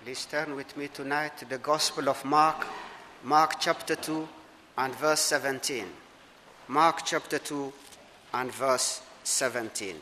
Please turn with me tonight to the Gospel of Mark, Mark chapter 2 and verse 17. Mark chapter 2 and verse 17.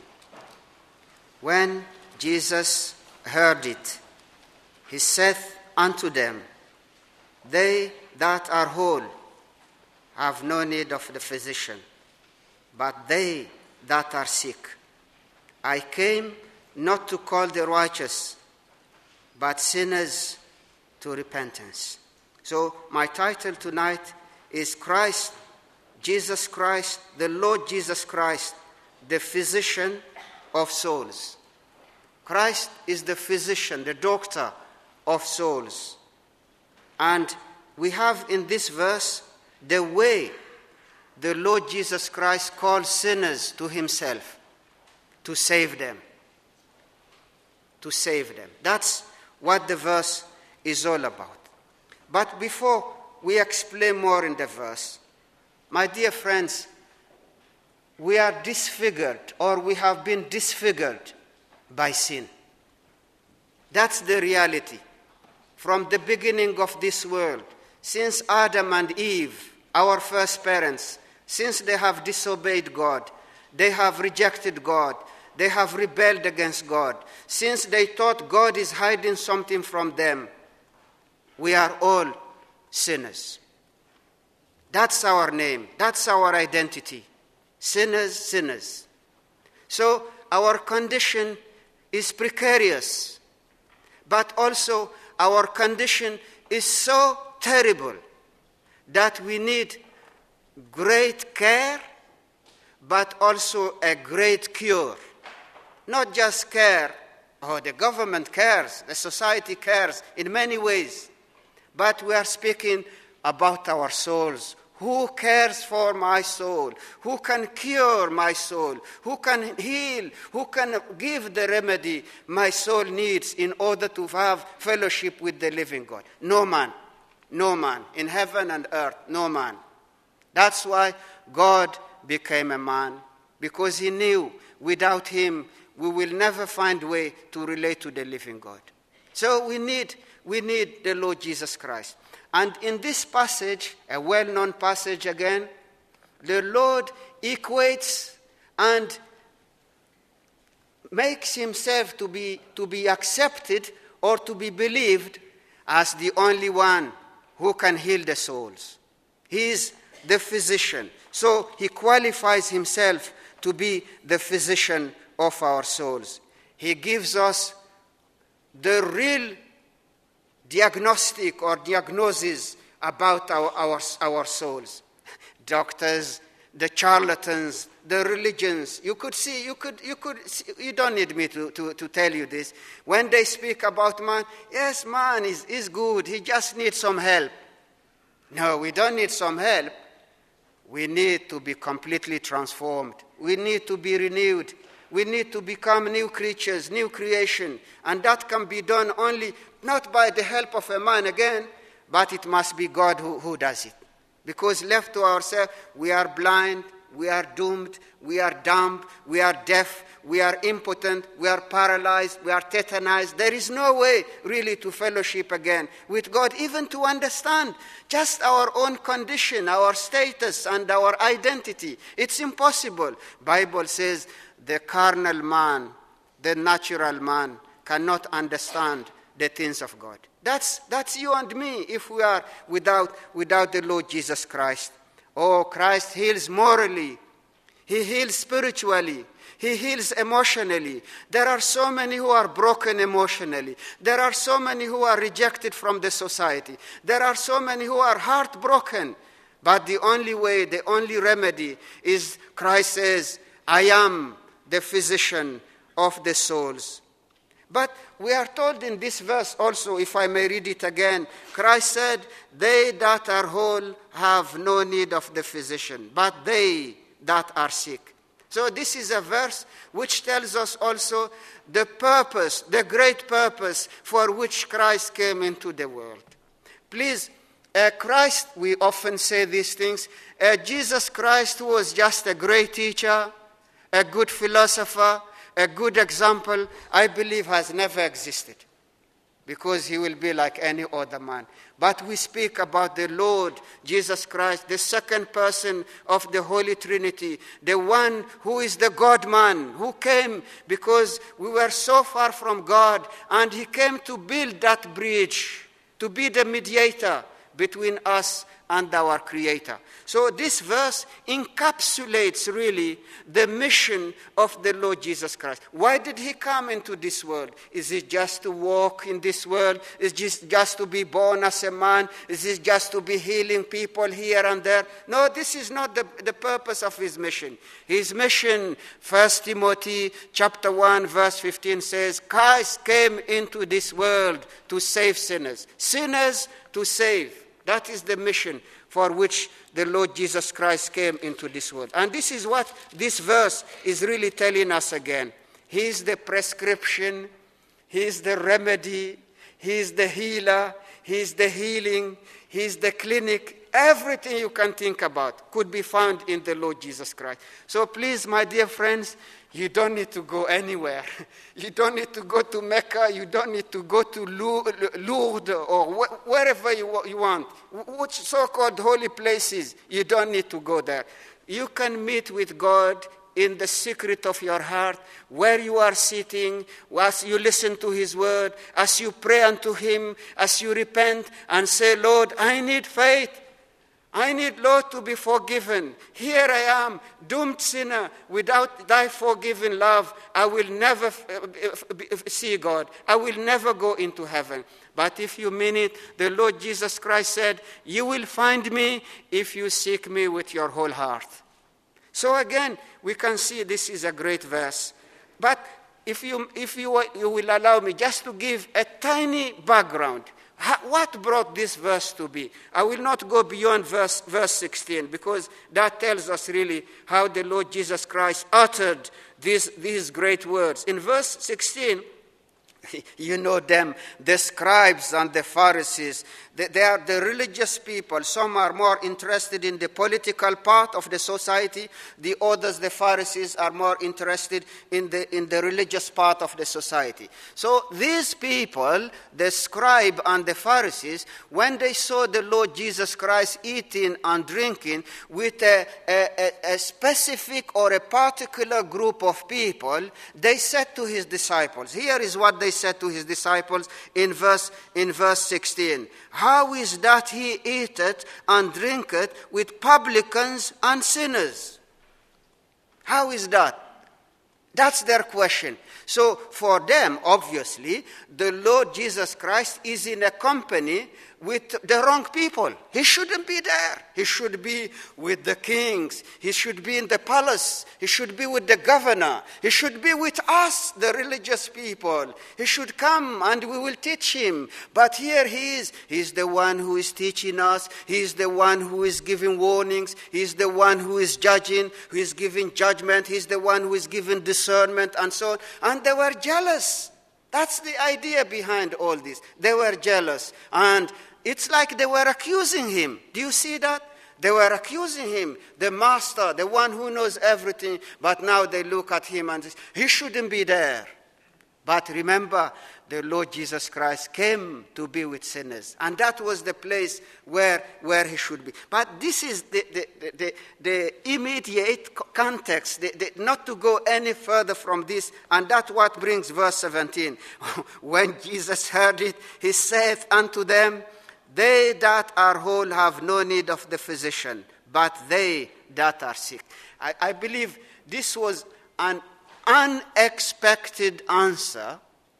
When Jesus heard it, he saith unto them, They that are whole have no need of the physician, but they that are sick. I came not to call the righteous, but sinners to repentance. So my title tonight is Christ, Jesus Christ, the Lord Jesus Christ, the physician of souls. Christ is the physician, the doctor of souls. And we have in this verse the way the Lord Jesus Christ calls sinners to himself, to save them. To save them. That's what the verse is all about. But before we explain more in the verse, my dear friends, we are disfigured, or we have been disfigured by sin. That's the reality. From the beginning of this world, since Adam and Eve, our first parents, since they have disobeyed God, they have rejected God, they have rebelled against God, since they thought God is hiding something from them, we are all sinners. That's our name, that's our identity. Sinners, sinners. So our condition is precarious, but also our condition is so terrible that we need great care, but also a great cure. Not just care, the government cares, the society cares in many ways, but we are speaking about our souls. Who cares for my soul? Who can cure my soul? Who can heal? Who can give the remedy my soul needs in order to have fellowship with the living God? No man. No man. In heaven and earth, no man. That's why God became a man, because he knew without him we will never find a way to relate to the living God. So we need the Lord Jesus Christ. And in this passage, a well-known passage again, the Lord equates and makes himself to be accepted or to be believed as the only one who can heal the souls. He is the physician. So he qualifies himself to be the physician of our souls. He gives us the real diagnostic or diagnosis about our souls. Doctors, the charlatans, the religions, you don't need me to tell you this. When they speak about man, yes, man is good, he just needs some help. No, we don't need some help. We need to be completely transformed. We need to be renewed. We need to become new creatures, new creation. And that can be done only not by the help of a man again, but it must be God who does it. Because left to ourselves, we are blind, we are doomed, we are dumb, we are deaf, we are impotent, we are paralyzed, we are tetanized. There is no way really to fellowship again with God, even to understand just our own condition, our status, and our identity. It's impossible. Bible says the carnal man, the natural man, cannot understand the things of God. That's you and me if we are without the Lord Jesus Christ. Oh, Christ heals morally. He heals spiritually. He heals emotionally. There are so many who are broken emotionally. There are so many who are rejected from the society. There are so many who are heartbroken. But the only way, the only remedy is Christ says, I am the physician of the souls. But we are told in this verse also, if I may read it again, Christ said, they that are whole have no need of the physician, but they that are sick. So this is a verse which tells us also the purpose, the great purpose for which Christ came into the world. Please, Christ, we often say these things, Jesus Christ was just a great teacher, a good philosopher, a good example, I believe has never existed. because he will be like any other man. But we speak about the Lord Jesus Christ, the second person of the Holy Trinity, the one who is the God-man, who came because we were so far from God, and he came to build that bridge, to be the mediator between us and our Creator. So this verse encapsulates really the mission of the Lord Jesus Christ. Why did he come into this world? Is it just to walk in this world? Is it just to be born as a man? Is it just to be healing people here and there? No, this is not the purpose of his mission. His mission, 1 Timothy chapter 1 verse 15 says, Christ came into this world to save sinners. Sinners to save. That is the mission for which the Lord Jesus Christ came into this world. And this is what this verse is really telling us again. He is the prescription, he is the remedy, he is the healer, he is the healing, he is the clinic. Everything you can think about could be found in the Lord Jesus Christ. So please, my dear friends, you don't need to go anywhere. You don't need to go to Mecca. You don't need to go to Lourdes or wherever you want. Which so-called holy places, you don't need to go there. You can meet with God in the secret of your heart, where you are sitting, as you listen to his word, as you pray unto him, as you repent and say, Lord, I need faith. I need, Lord, to be forgiven. Here I am, doomed sinner. Without thy forgiving love, I will never see God. I will never go into heaven. But if you mean it, the Lord Jesus Christ said, you will find me if you seek me with your whole heart. So again, we can see this is a great verse. But if you will allow me just to give a tiny background, what brought this verse to be? I will not go beyond verse 16, because that tells us really how the Lord Jesus Christ uttered these great words. In verse 16, you know them, the scribes and the Pharisees. They are the religious people. Some are more interested in the political part of the society. The others, the Pharisees, are more interested in the religious part of the society. So these people, the scribe and the Pharisees, when they saw the Lord Jesus Christ eating and drinking with a specific or a particular group of people, they said to his disciples, here is what they said to his disciples in verse 16. How is that he eateth and drinketh with publicans and sinners? How is that? That's their question. So for them, obviously, the Lord Jesus Christ is in a company with the wrong people. He shouldn't be there. He should be with the kings. He should be in the palace. He should be with the governor. He should be with us, the religious people. He should come and we will teach him. But here he is. He's the one who is teaching us. He's the one who is giving warnings. He's the one who is judging, who is giving judgment. He's the one who is giving discernment and so on. And they were jealous. That's the idea behind all this. They were jealous. And it's like they were accusing him. Do you see that? They were accusing him, the master, the one who knows everything. But now they look at him and say, he shouldn't be there. But remember, the Lord Jesus Christ came to be with sinners. And that was the place where he should be. But this is the immediate context, not to go any further from this. And that's what brings verse 17. When Jesus heard it, he saith unto them, they that are whole have no need of the physician, but they that are sick. I believe this was an unexpected answer.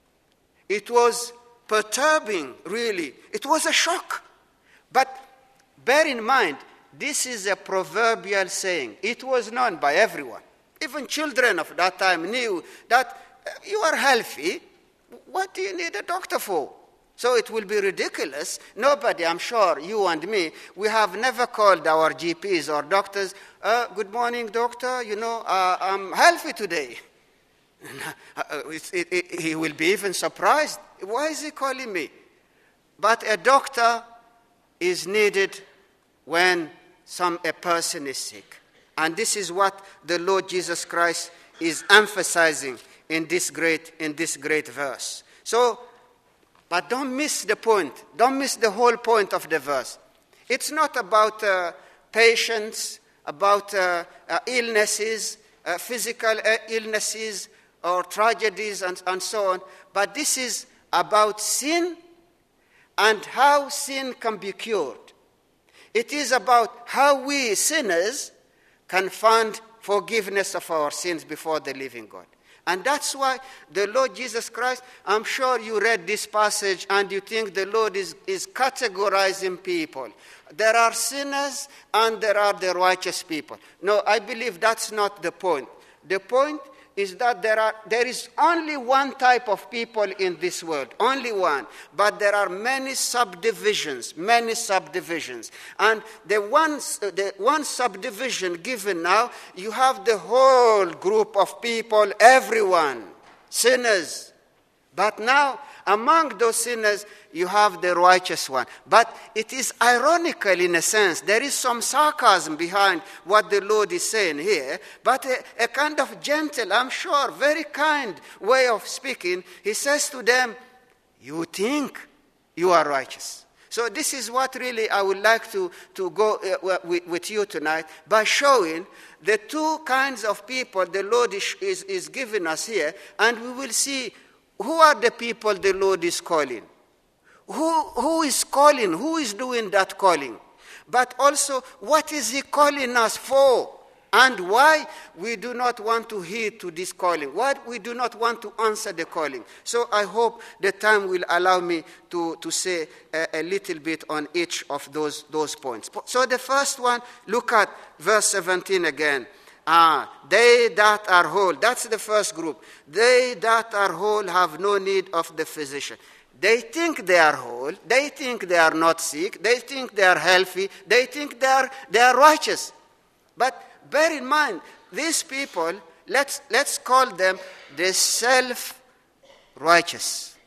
It was perturbing, really. It was a shock. But bear in mind, this is a proverbial saying. It was known by everyone. Even children of that time knew that you are healthy. What do you need a doctor for? So it will be ridiculous. Nobody, I'm sure, you and me, we have never called our GPs or doctors, good morning, doctor, I'm healthy today. He will be even surprised. Why is he calling me? But a doctor is needed when a person is sick. And this is what the Lord Jesus Christ is emphasizing in this great verse. So, But don't miss the point. Don't miss the whole point of the verse. It's not about patients, about illnesses, physical illnesses or tragedies and so on. But this is about sin and how sin can be cured. It is about how we sinners can find forgiveness of our sins before the living God. And that's why the Lord Jesus Christ, I'm sure you read this passage and you think the Lord is categorizing people. There are sinners and there are the righteous people. No, I believe that's not the point. The point is that there is only one type of people in this world, only one. But there are many subdivisions. And the one subdivision given now, you have the whole group of people, everyone, sinners. But now, among those sinners, you have the righteous one. But it is ironical in a sense. There is some sarcasm behind what the Lord is saying here, but a kind of gentle, I'm sure, very kind way of speaking. He says to them, you think you are righteous. So this is what really I would like to go with you tonight, by showing the two kinds of people the Lord is giving us here, and we will see who are the people the Lord is calling. Who is calling? Who is doing that calling? But also, what is he calling us for? And why we do not want to heed to this calling? Why we do not want to answer the calling? So I hope the time will allow me to say a little bit on each of those points. So the first one, look at verse 17 again. They that are whole, that's the first group. They that are whole have no need of the physician. They think they are whole. They think they are not sick. They think they are healthy. They think they are righteous. But bear in mind, these people, let's call them the self-righteous.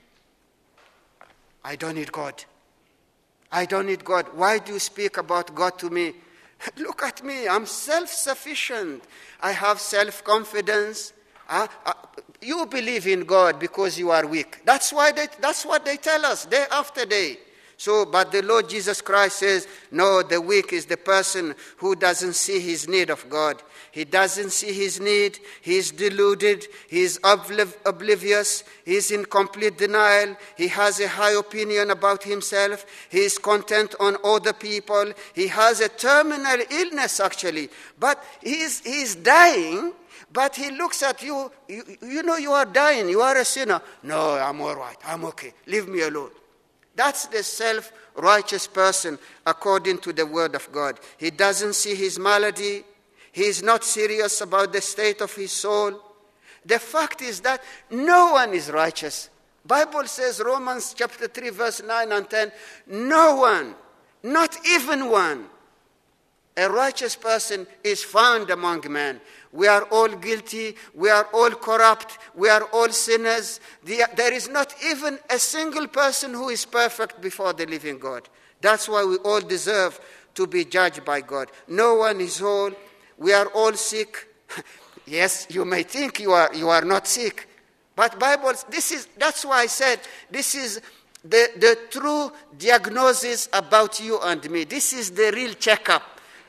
I don't need God. I don't need God. Why do you speak about God to me? Look at me. I'm self-sufficient. I have self-confidence. You believe in God because you are weak. That's what they tell us day after day. So, but the Lord Jesus Christ says, no, the weak is the person who doesn't see his need of God. He doesn't see his need. He's deluded. He's oblivious. He's in complete denial. He has a high opinion about himself. He is content on other people. He has a terminal illness, actually. But he's dying. But he looks at you, you know you are dying, you are a sinner. No, I'm all right, I'm okay, leave me alone. That's the self-righteous person according to the word of God. He doesn't see his malady. He is not serious about the state of his soul. The fact is that no one is righteous. Bible says, Romans chapter 3, verse 9 and 10, no one, not even one, a righteous person is found among men. We are all guilty. We are all corrupt. We are all sinners. There is not even a single person who is perfect before the living God. That's why we all deserve to be judged by God. No one is whole. We are all sick. Yes, you may think you are not sick. But Bible, that's why I said this is the true diagnosis about you and me. This is the real checkup.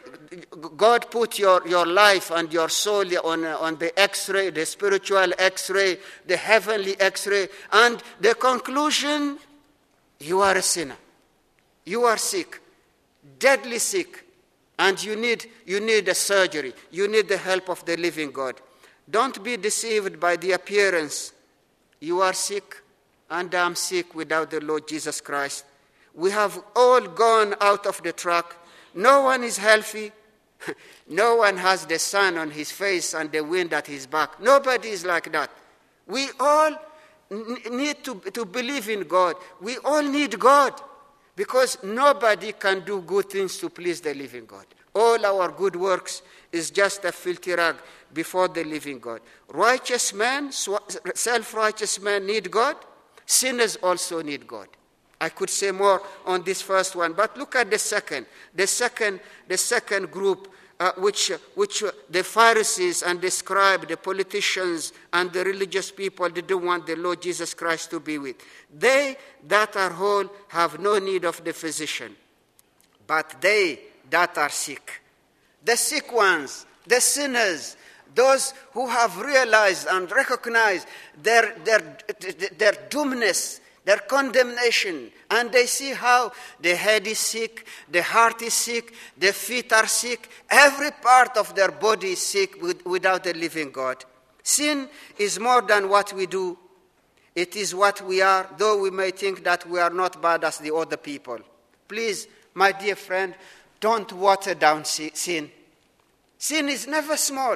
God put your life and your soul on the X-ray, the spiritual X-ray, the heavenly X-ray, and the conclusion, you are a sinner. You are sick, deadly sick, and you need a surgery. You need the help of the living God. Don't be deceived by the appearance. You are sick, and I'm sick without the Lord Jesus Christ. We have all gone out of the track. No one is healthy. No one has the sun on his face and the wind at his back. Nobody is like that. We all need to believe in God. We all need God because nobody can do good things to please the living God. All our good works is just a filthy rag before the living God. Righteous men, self-righteous men need God. Sinners also need God. I could say more on this first one, but look at the second. The second group which the Pharisees and the scribes, the politicians and the religious people didn't want the Lord Jesus Christ to be with. They that are whole have no need of the physician, but they that are sick. The sick ones, the sinners, those who have realized and recognized their doomness, their condemnation, and they see how the head is sick, the heart is sick, the feet are sick, every part of their body is sick without the living God. Sin is more than what we do. It is what we are, though we may think that we are not bad as the other people. Please, my dear friend, don't water down sin. Sin is never small.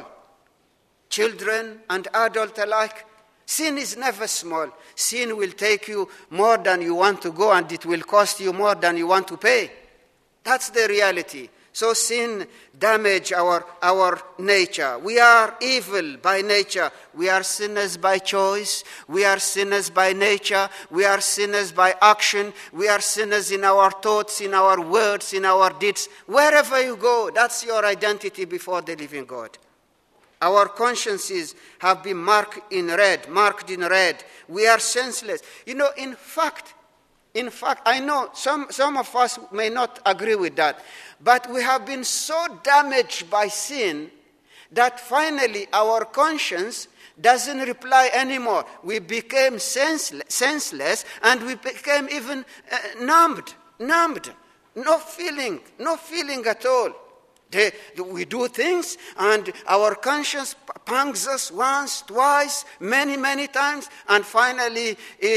Children and adults alike, sin is never small. Sin will take you more than you want to go, and it will cost you more than you want to pay. That's the reality. So sin damages our nature. We are evil by nature. We are sinners by choice. We are sinners by nature. We are sinners by action. We are sinners in our thoughts, in our words, in our deeds. Wherever you go, that's your identity before the living God. Our consciences have been marked in red. We are senseless. In fact, I know some of us may not agree with that, but we have been so damaged by sin that finally our conscience doesn't reply anymore. We became senseless, and we became even numbed. No feeling at all. We do things, and our conscience pangs us once, twice, many times, and finally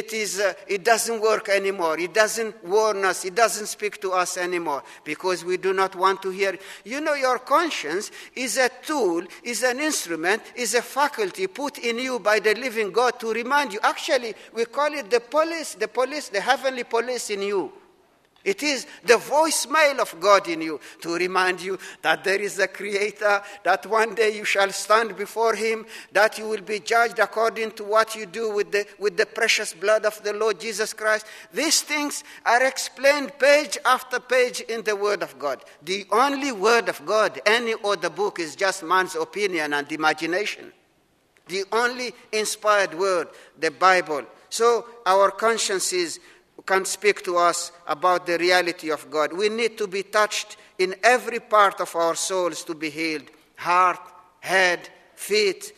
it doesn't work anymore. It doesn't warn us. It doesn't speak to us anymore because we do not want to hear it. Your conscience is a tool, is an instrument, is a faculty put in you by the living God to remind you. Actually, we call it the police, the heavenly police in you. It is the voicemail of God in you to remind you that there is a Creator, that one day you shall stand before Him, that you will be judged according to what you do with the precious blood of the Lord Jesus Christ. These things are explained page after page in the Word of God. The only Word of God, any other book, is just man's opinion and imagination. The only inspired Word, the Bible. So our consciences can speak to us about the reality of God. We need to be touched in every part of our souls to be healed. Heart, head, feet,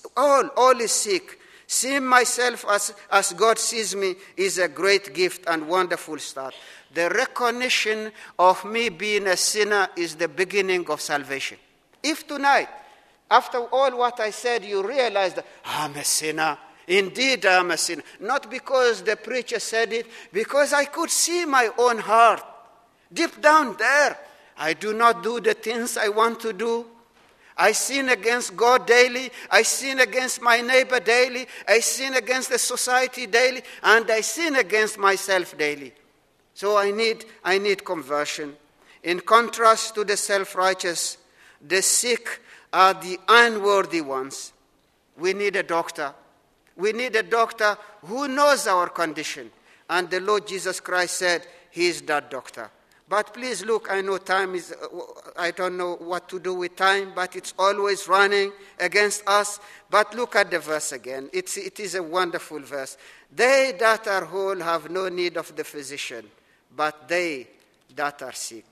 all is sick. Seeing myself as God sees me is a great gift and wonderful start. The recognition of me being a sinner is the beginning of salvation. If tonight, after all what I said, you realize that I'm a sinner, indeed, I am a sinner. Not because the preacher said it, because I could see my own heart. Deep down there, I do not do the things I want to do. I sin against God daily. I sin against my neighbor daily. I sin against the society daily. And I sin against myself daily. So I need conversion. In contrast to the self-righteous, the sick are the unworthy ones. We need a doctor. We need a doctor who knows our condition. And the Lord Jesus Christ said, He is that doctor. But please look, I know time is, I don't know what to do with time, but it's always running against us. But look at the verse again. It is a wonderful verse. They that are whole have no need of the physician, but they that are sick.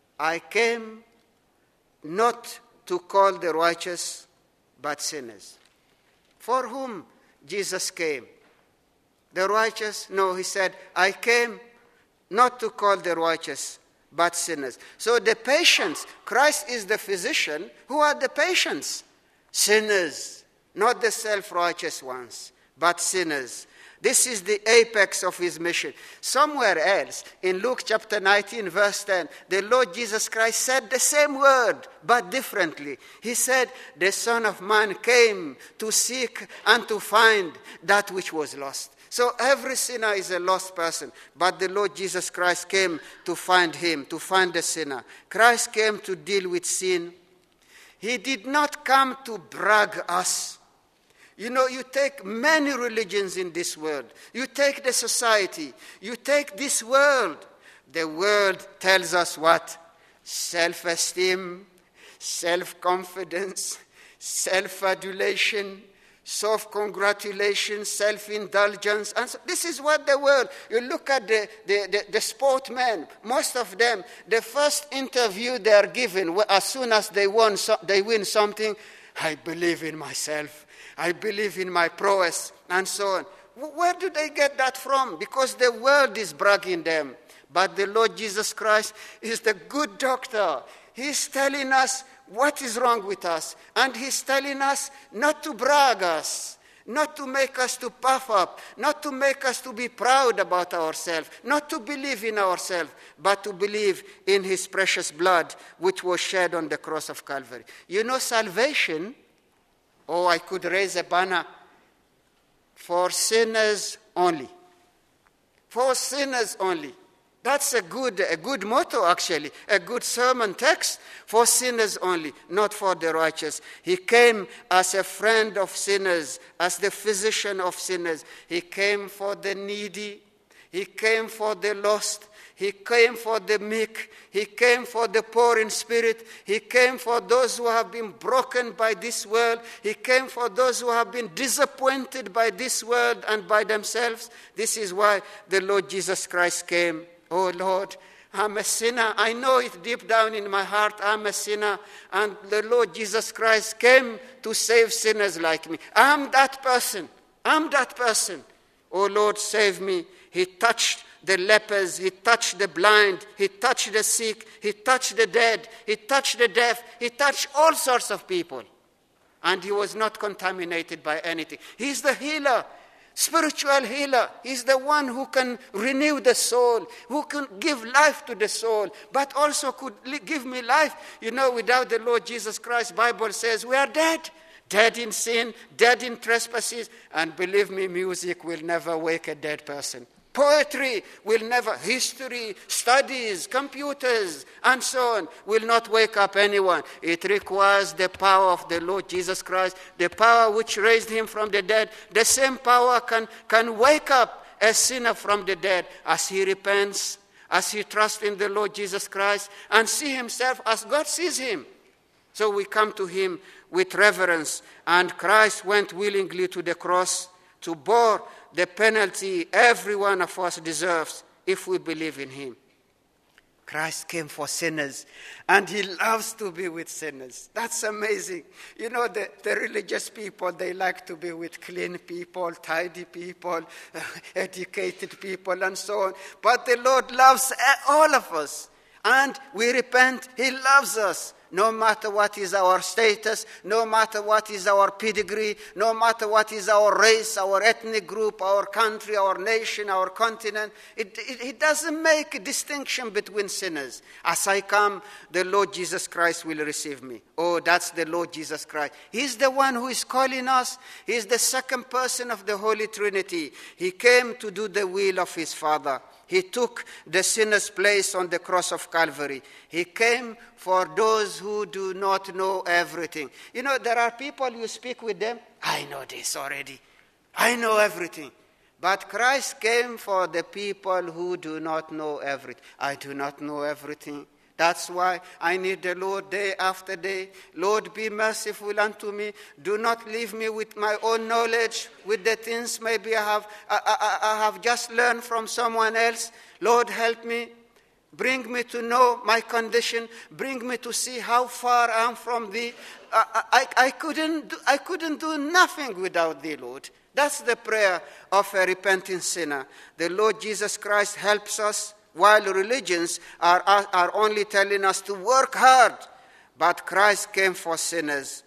I came not to call the righteous, but sinners. For whom Jesus came? The righteous? No, he said, I came not to call the righteous, but sinners. So the patients, Christ is the physician. Who are the patients? Sinners, not the self-righteous ones, but sinners. This is the apex of his mission. Somewhere else, in Luke chapter 19, verse 10, the Lord Jesus Christ said the same word, but differently. He said, the Son of Man came to seek and to find that which was lost. So every sinner is a lost person, but the Lord Jesus Christ came to find him, to find the sinner. Christ came to deal with sin. He did not come to brag us. You take many religions in this world. You take the society. You take this world. The world tells us what? Self-esteem, self-confidence, self-adulation, self-congratulation, self-indulgence. And so this is what the world, you look at the sportmen, most of them, the first interview they are given, as soon as they win something, I believe in myself, I believe in my prowess, and so on. Where do they get that from? Because the world is bragging them. But the Lord Jesus Christ is the good doctor. He's telling us what is wrong with us. And he's telling us not to brag us, not to make us to puff up, not to make us to be proud about ourselves, not to believe in ourselves, but to believe in his precious blood, which was shed on the cross of Calvary. You know, salvation, I could raise a banner, for sinners only. For sinners only. That's a good motto, actually, a good sermon text. For sinners only, not for the righteous. He came as a friend of sinners, as the physician of sinners. He came for the needy. He came for the lost. He came for the meek. He came for the poor in spirit. He came for those who have been broken by this world. He came for those who have been disappointed by this world and by themselves. This is why the Lord Jesus Christ came. Oh Lord, I'm a sinner. I know it deep down in my heart. I'm a sinner. And the Lord Jesus Christ came to save sinners like me. I'm that person. I'm that person. Oh Lord, save me. He touched the lepers, he touched the blind, he touched the sick, he touched the dead, he touched the deaf, he touched all sorts of people. And he was not contaminated by anything. He's the healer, spiritual healer. He's the one who can renew the soul, who can give life to the soul, but also could give me life. You know, without the Lord Jesus Christ, Bible says we are dead. Dead in sin, dead in trespasses. And believe me, music will never wake a dead person. Poetry will never, history, studies, computers, and so on, will not wake up anyone. It requires the power of the Lord Jesus Christ, the power which raised him from the dead. The same power can wake up a sinner from the dead as he repents, as he trusts in the Lord Jesus Christ, and see himself as God sees him. So we come to him with reverence, and Christ went willingly to the cross to bear the penalty every one of us deserves if we believe in him. Christ came for sinners, and he loves to be with sinners. That's amazing. You know, the religious people, they like to be with clean people, tidy people, educated people, and so on. But the Lord loves all of us, and we repent. He loves us. No matter what is our status, no matter what is our pedigree, no matter what is our race, our ethnic group, our country, our nation, our continent, it doesn't make a distinction between sinners. As I come, the Lord Jesus Christ will receive me. Oh, that's the Lord Jesus Christ. He's the one who is calling us. He's the second person of the Holy Trinity. He came to do the will of his Father. He took the sinner's place on the cross of Calvary. He came for those who do not know everything. You know, there are people, you speak with them, I know this already. I know everything. But Christ came for the people who do not know everything. I do not know everything. That's why I need the Lord day after day. Lord, be merciful unto me. Do not leave me with my own knowledge, with the things maybe I have just learned from someone else. Lord, help me. Bring me to know my condition. Bring me to see how far I am from thee. I couldn't do nothing without thee, Lord. That's the prayer of a repenting sinner. The Lord Jesus Christ helps us. While religions are only telling us to work hard, but Christ came for sinners.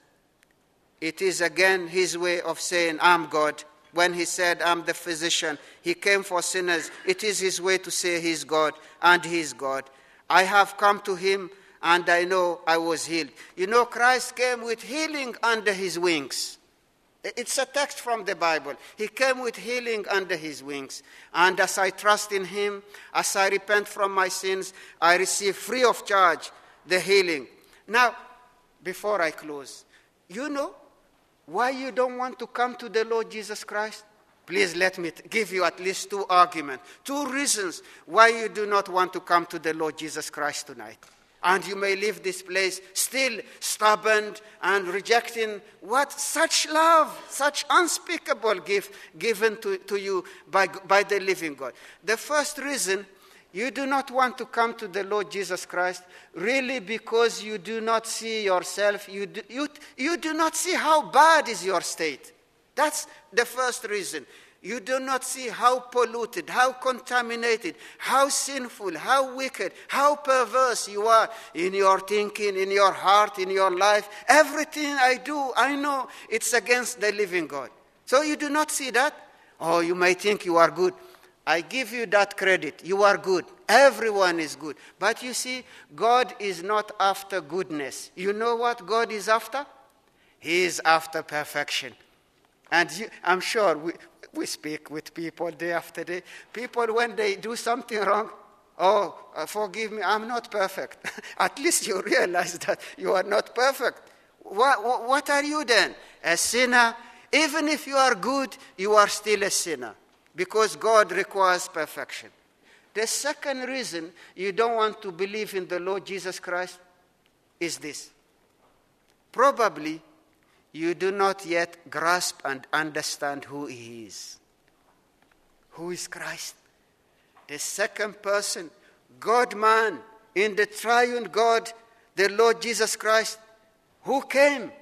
It is again his way of saying, I'm God. When he said, I'm the physician, he came for sinners. It is his way to say he's God, and he's God. I have come to him, and I know I was healed. You know, Christ came with healing under his wings. It's a text from the Bible. He came with healing under his wings. And as I trust in him, as I repent from my sins, I receive free of charge the healing. Now, before I close, you know why you don't want to come to the Lord Jesus Christ? Please let me give you at least two arguments, two reasons why you do not want to come to the Lord Jesus Christ tonight. And you may leave this place still stubborn and rejecting what such love, such unspeakable gift given to you by the living God. The first reason, you do not want to come to the Lord Jesus Christ really because you do not see yourself, you do not see how bad is your state. That's the first reason. You do not see how polluted, how contaminated, how sinful, how wicked, how perverse you are in your thinking, in your heart, in your life. Everything I do, I know it's against the living God. So you do not see that? Oh, you may think you are good. I give you that credit. You are good. Everyone is good. But you see, God is not after goodness. You know what God is after? He is after perfection. And I'm sure we speak with people day after day. People, when they do something wrong, forgive me, I'm not perfect. At least you realize that you are not perfect. What are you then? A sinner? Even if you are good, you are still a sinner. Because God requires perfection. The second reason you don't want to believe in the Lord Jesus Christ is this. Probably you do not yet grasp and understand who He is. Who is Christ? The second person, God-man, in the triune God, the Lord Jesus Christ, who came.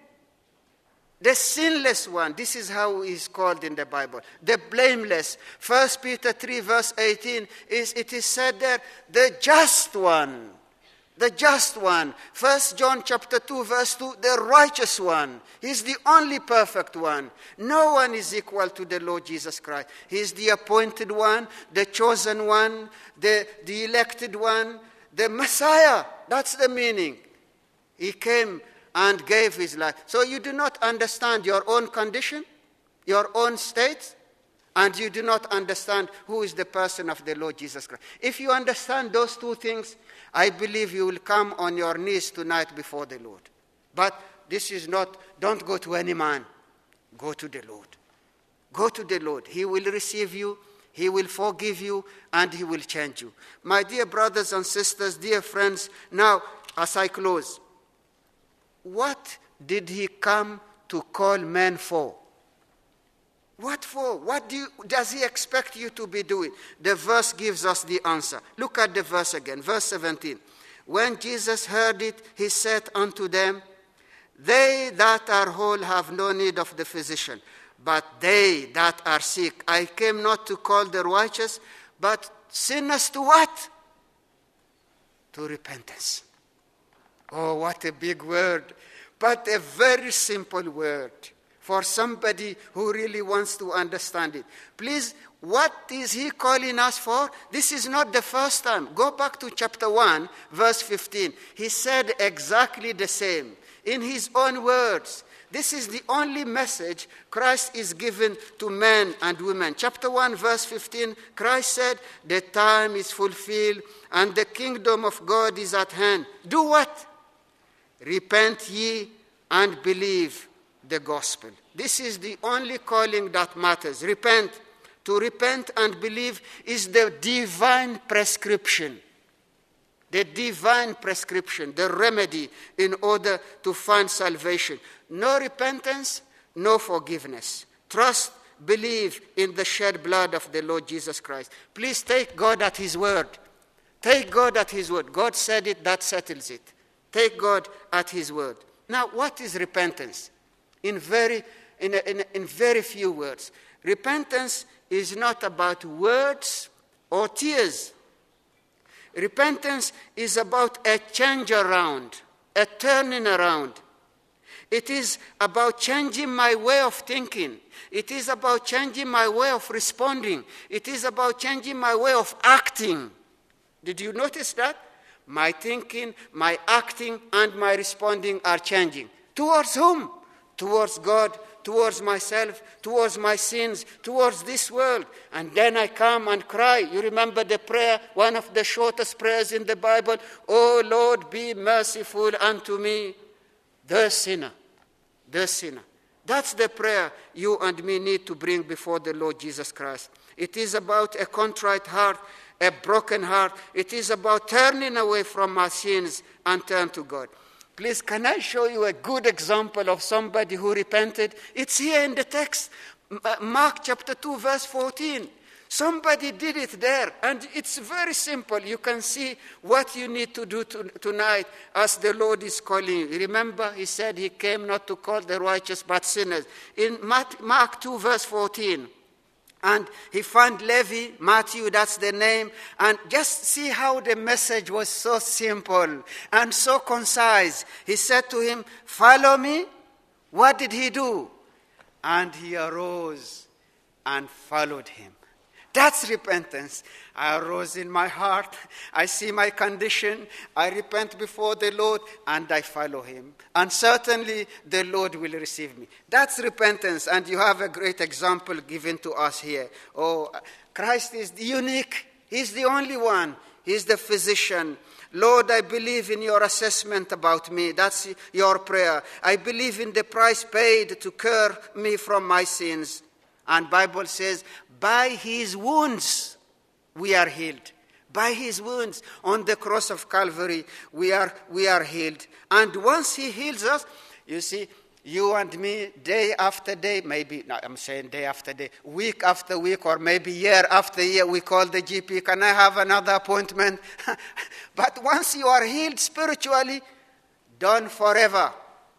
The sinless one, this is how he is called in the Bible. The blameless. 1 Peter 3 verse 18, it is said there, the just one. The just one. 1 John chapter 2 verse 2, the righteous one. He's the only perfect one. No one is equal to the Lord Jesus Christ. He's the appointed one, the chosen one, the elected one, the Messiah. That's the meaning. He came and gave his life. So you do not understand your own condition, your own state, and you do not understand who is the person of the Lord Jesus Christ. If you understand those two things, I believe you will come on your knees tonight before the Lord. But this is not, don't go to any man. Go to the Lord. Go to the Lord. He will receive you, He will forgive you, and He will change you. My dear brothers and sisters, dear friends, now as I close, what did He come to call men for? What for? What does He expect you to be doing? The verse gives us the answer. Look at the verse again, verse 17. When Jesus heard it, He said unto them, they that are whole have no need of the physician, but they that are sick. I came not to call the righteous, but sinners to what? To repentance. Oh, what a big word, but a very simple word for somebody who really wants to understand it. Please, what is He calling us for? This is not the first time. Go back to chapter 1, verse 15. He said exactly the same in His own words. This is the only message Christ is given to men and women. Chapter 1, verse 15, Christ said, the time is fulfilled and the kingdom of God is at hand. Do what? Repent ye and believe the gospel. This is the only calling that matters. Repent. To repent and believe is the divine prescription. The divine prescription, the remedy in order to find salvation. No repentance, no forgiveness. Trust, believe in the shed blood of the Lord Jesus Christ. Please take God at His word. Take God at His word. God said it, that settles it. Take God at His word. Now, what is repentance? In very few words. Repentance is not about words or tears. Repentance is about a change around, a turning around. It is about changing my way of thinking. It is about changing my way of responding. It is about changing my way of acting. Did you notice that? My thinking, my acting, and my responding are changing. Towards whom? Towards God, towards myself, towards my sins, towards this world. And then I come and cry. You remember the prayer, one of the shortest prayers in the Bible? Oh Lord, be merciful unto me, the sinner. The sinner. That's the prayer you and me need to bring before the Lord Jesus Christ. It is about a contrite heart, a broken heart. It is about turning away from our sins and turn to God. Please, can I show you a good example of somebody who repented? It's here in the text, Mark chapter 2, verse 14. Somebody did it there, and it's very simple. You can see what you need to do tonight as the Lord is calling you. Remember, he said he came not to call the righteous but sinners. In Mark 2, verse 14, and he found Levi, Matthew, that's the name, and just see how the message was so simple and so concise. He said to him, "Follow me." What did he do? And he arose and followed him. That's repentance. I arose in my heart. I see my condition. I repent before the Lord and I follow him. And certainly the Lord will receive me. That's repentance. And you have a great example given to us here. Oh, Christ is unique. He's the only one. He's the physician. Lord, I believe in your assessment about me. That's your prayer. I believe in the price paid to cure me from my sins. And Bible says, by his wounds we are healed. By his wounds on the cross of Calvary we are healed. And once he heals us, you see, you and me, day after day, maybe, no, I'm saying day after day, week after week, or maybe year after year, we call the GP, can I have another appointment? But once you are healed spiritually, done forever,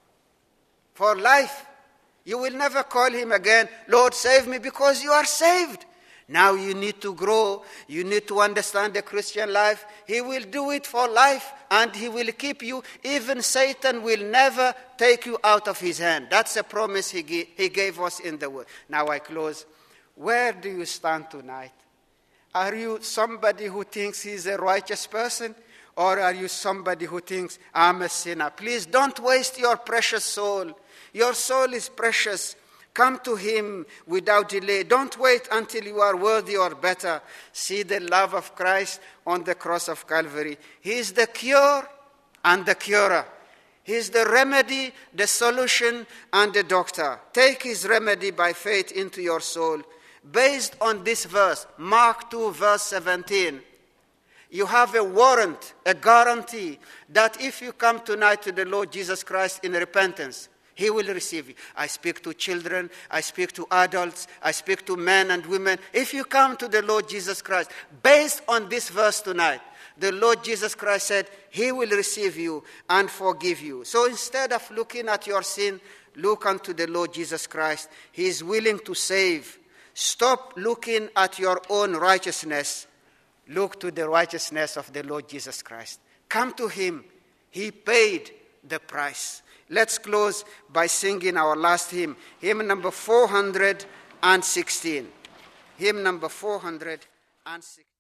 for life. You will never call him again, Lord, save me, because you are saved. Now you need to grow. You need to understand the Christian life. He will do it for life, and he will keep you. Even Satan will never take you out of his hand. That's a promise he gave us in the word. Now I close. Where do you stand tonight? Are you somebody who thinks he's a righteous person? Or are you somebody who thinks, I'm a sinner? Please don't waste your precious soul. Your soul is precious. Come to him without delay. Don't wait until you are worthy or better. See the love of Christ on the cross of Calvary. He is the cure and the curer. He is the remedy, the solution, and the doctor. Take his remedy by faith into your soul. Based on this verse, Mark 2, verse 17, you have a warrant, a guarantee that if you come tonight to the Lord Jesus Christ in repentance, he will receive you. I speak to children, I speak to adults, I speak to men and women. If you come to the Lord Jesus Christ, based on this verse tonight, the Lord Jesus Christ said, he will receive you and forgive you. So instead of looking at your sin, look unto the Lord Jesus Christ. He is willing to save. Stop looking at your own righteousness. Look to the righteousness of the Lord Jesus Christ. Come to him. He paid the price. Let's close by singing our last hymn, hymn number 416. Hymn number 416.